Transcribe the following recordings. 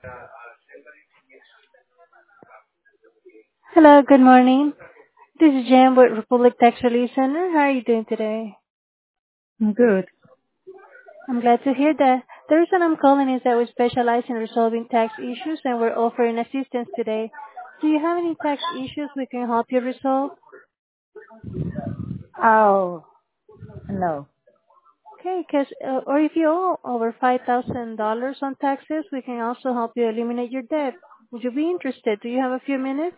Hello, good morning. This is Jan with Republic Tax Relief Center. How are you doing today? Good. I'm glad to hear that. The reason I'm calling is that we specialize in resolving tax issues and we're offering assistance today. Do you have any tax issues we can help you resolve? Oh, no. Okay, or if you owe over $5,000 on taxes, we can also help you eliminate your debt. Would you be interested? Do you have a few minutes?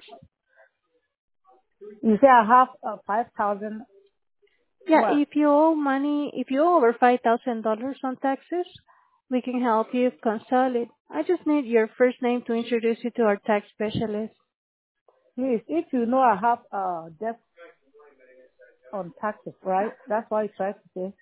You say I have 5,000 Yeah, what? if you owe over $5,000 on taxes, we can help you consolidate. I just need your first name to introduce you to our tax specialist. Please, if you know I have debt on taxes, right? That's what you try to say.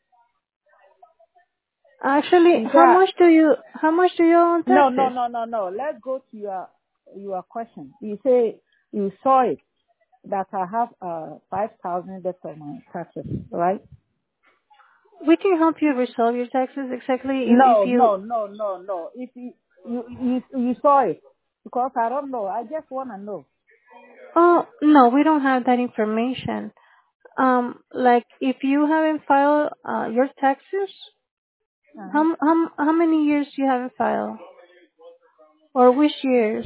Actually, You say, how much do you owe on no, no, taxes? no, no, no. Let's go to your question. You say you saw it that I have 5,000 debt on my taxes, right? We can help you resolve your taxes exactly if No, you, no, no, no, no. If you saw it, because I don't know. I just want to know. oh, no, we don't have that information. Like if you haven't filed, your taxes, Uh-huh. how many years you haven't filed? Or which years?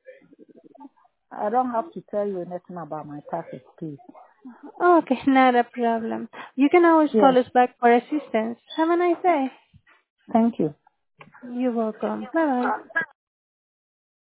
I don't have to tell you anything about my taxes, please. Oh, okay, not a problem. You can always Yes. call us back for assistance. Have a nice day. Thank you. You're welcome. Bye bye.